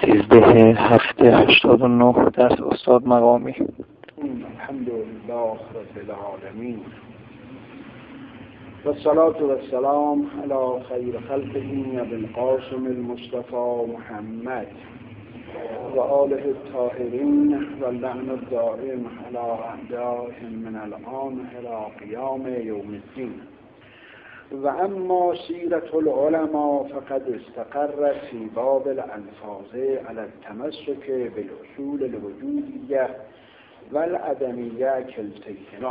13/7/89 درس استاد مقامی. الحمدلله رب العالمین و الصلاة و السلام علی خیر خلقه ابوالقاسم المصطفى محمد و آله الطاهرین و اللعن الدائم علی اعدائهم من الآن الی قیام یوم الدین. و اما سیرة العلماء فقد استقرت في باب الالفاظ على التمسك بالاصول الوجودیه و العدمیه کلتیهما.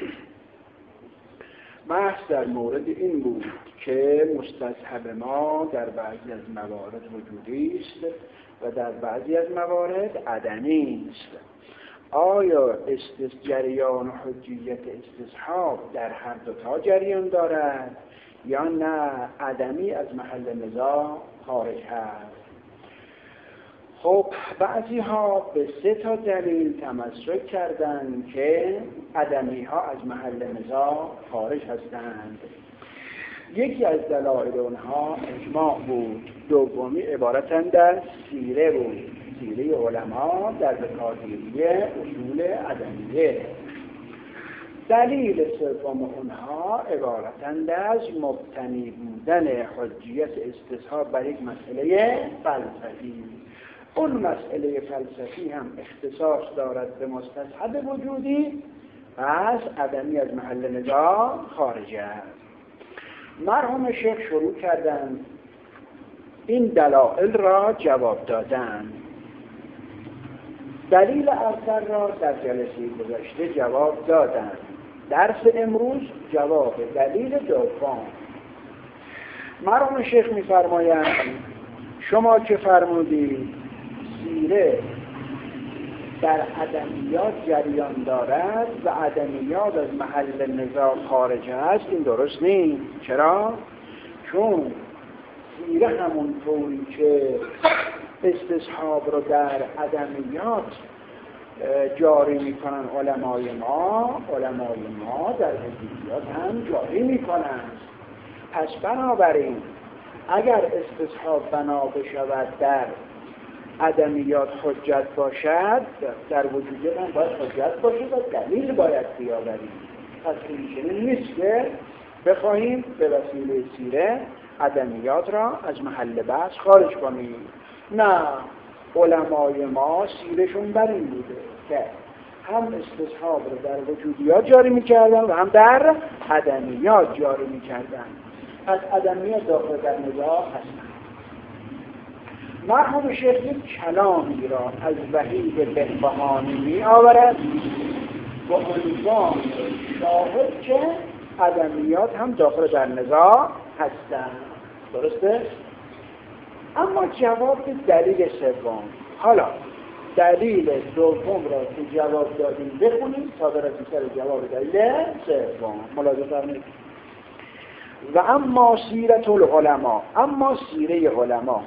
بحث در مورد این بود که مستصحب ما در بعضی از موارد وجودی است و در بعضی از موارد عدمی است. آیا جریان حجیت استصحاب در هر دوتا جریان دارد یا نه عدمی از محل نزاع خارج هست؟ خب بعضی ها به 3 دلیل تمسک کردند که عدمی ها از محل نزاع خارج هستند. یکی از دلایل اونها اجماع بود، دومی عبارتند از سیره بود، سیره علما در بکارگیری اصول عدمیه. دلیل سوم اونها عبارتند از مبتنی بودن حجیت استصحاب بر یک مسئله فلسفی. اون مسئله فلسفی هم اختصاص دارد به مستصحب وجودی، پس عدمی از محل نزاع خارج است. مرحوم شیخ شروع کردند این دلایل را جواب دادن. دلیل اول را در جلسه گذشته جواب دادن. درس امروز جواب دلیل دوم. مرحوم شیخ می‌فرمایند شما که فرمودید سیره در عدمیات جریان دارد و عدمیات از محل نزاع خارج است، این درست نیست. چرا؟ چون سیره همون طوری که استصحاب رو در عدمیات جاری میکنن علمای ما در حجیات هم جاری میکنن. پس بنابراین اگر استصحاب بنا بشود در عدمیات حجت باشد، در وجودیات هم باید حجت باشد و دلیل باید بیاوریم. پس این نیست که بخواهیم به وسیله سیره عدمیات را از محل بحث خارج کنیم. نه، علمای ما سیرشون بر این بوده که هم استصحاب رو در وجودیات جاری میکردن و هم در عدمیات جاری میکردن. پس عدمیات داخل در نزاع هستن. مرحوم شیخ یک کلامی را از وحید بهبهانی می آورد با عنوان شاهد که عدمیات هم داخل در نزاع هستند. درسته؟ اما جواب دلیل سوم. حالا دلیل دوم را که جواب دادیم بخونیم تا برسیم سر جواب دلیل سوم. ملاحظه فرمایید. و اما سیرة العلماء، اما سیره علما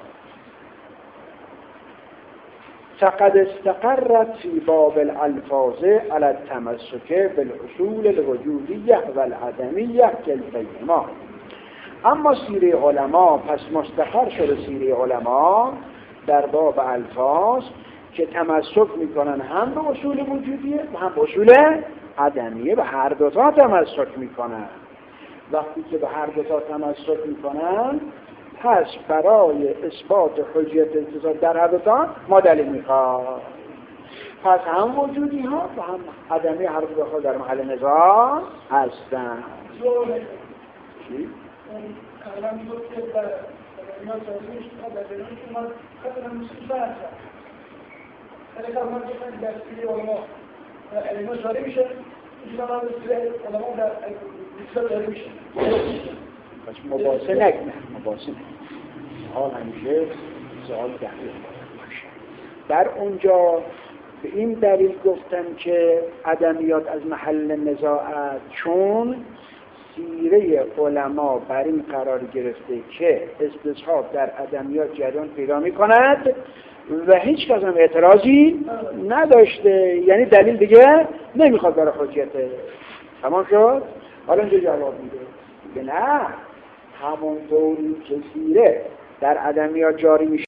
فقد استقرت في باب الالفاظ على التمسك بالاصول الوجودیه و العدمیه کلتیهما. اما سیره علما پس مستقر شده سیره علما در باب الفاظ که تمسک میکنن هم به اصول وجودیه و هم به اصول عدمیه، به هر دوتا تمسک میکنن. وقتی که به هر دوتا تمسک میکنن پس برای اثبات حجیت استصحاب در هر دوتا ما دلیل میخواد. پس هم وجودی ها و هم عدمی هر دوتا در محل نزاع هستن. چی؟ الان میگه که در اینا جاریش در دلیلی که ما خیلی نمیشه بحث. اگه ما بخوایم در سیره علما اینا جاری میشه، اینا ما سیره علما در اسلام جاری میشه. بس مباحثه نکنه، مباحثه. حال همیشه سوال دقیق باشه. در اونجا به این دلیل گفتن که عدمیات از محل نزاع است، چون سیره علما بر این قرار گرفته که استصحاب در عدمیات جریان پیدا می کند و هیچ کس هم اعتراضی نداشته، یعنی دلیل دیگه نمیخواد برای حجیت. تمام شد؟ حالا اینجا جواب میده که نه، همونطوری که سیره در عدمیات جاری میشه